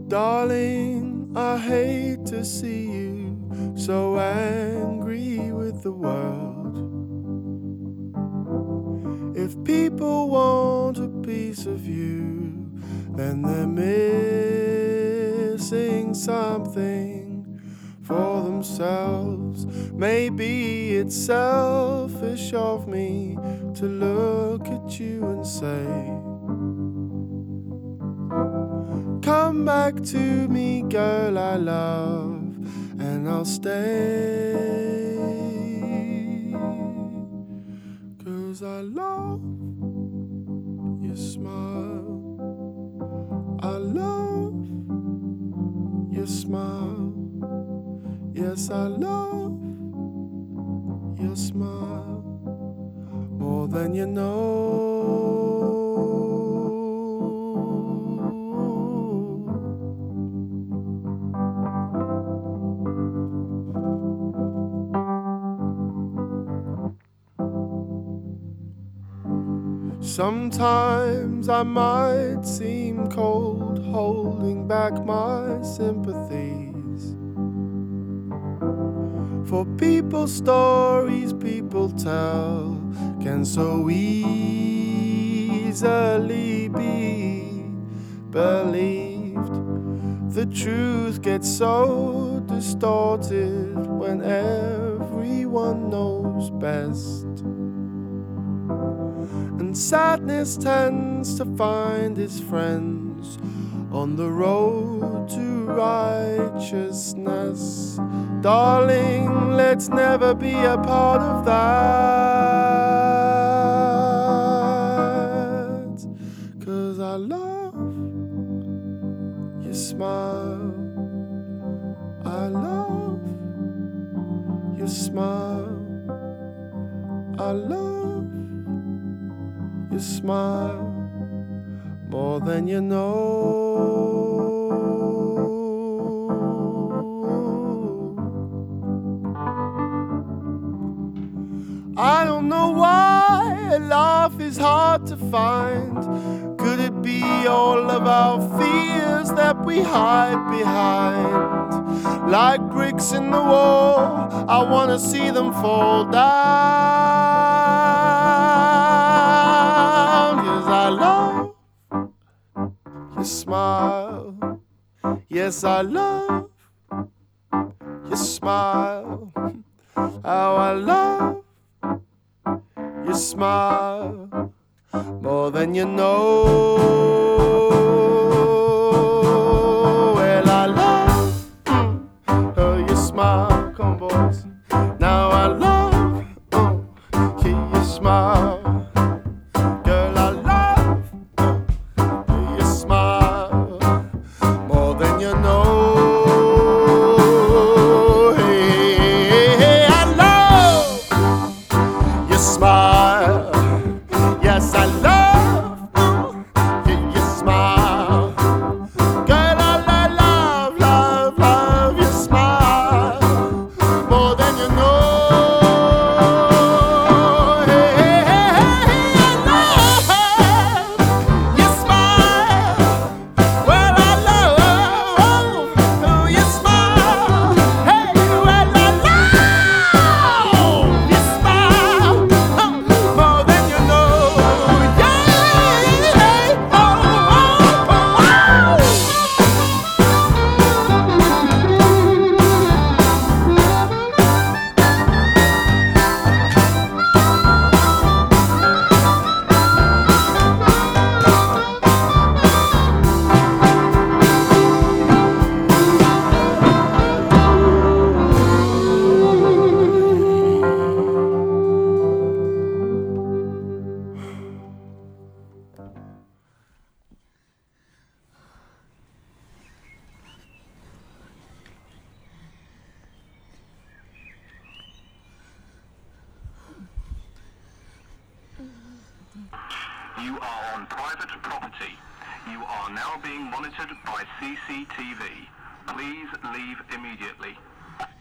Darling, I hate to see you so angry with the world. If people want a piece of you, then they're missing something for themselves. Maybe it's selfish of me to look at you and say, come back to me, girl I love, and I'll stay. 'Cause I love your smile, I love your smile. Yes, I love your smile more than you know. Sometimes I might seem cold, holding back my sympathies for people's stories people tell can so easily be believed. The truth gets so distorted when everyone knows best, and sadness tends to find its friends on the road to righteousness. Darling, let's never be a part of that. 'Cause I love your smile, I love your smile, I love your smile more than you know. I don't know why love is hard to find. Could it be all of our fears that we hide behind? Like bricks in the wall, I wanna see them fall down. 'Cause I love your smile, yes I love your smile. How I love your smile more than you know. Well, I love your smile, come boys. Now I love your smile. Girl, I love your smile more than you know. Hey, I love your smile. Yes, I love your smile. Girl, I love your smile more than you know. Hey, I love your smile. Well, I love your smile. Hey, well, I love your smile more than you know. You are on private property. You are now being monitored by CCTV. Please leave immediately.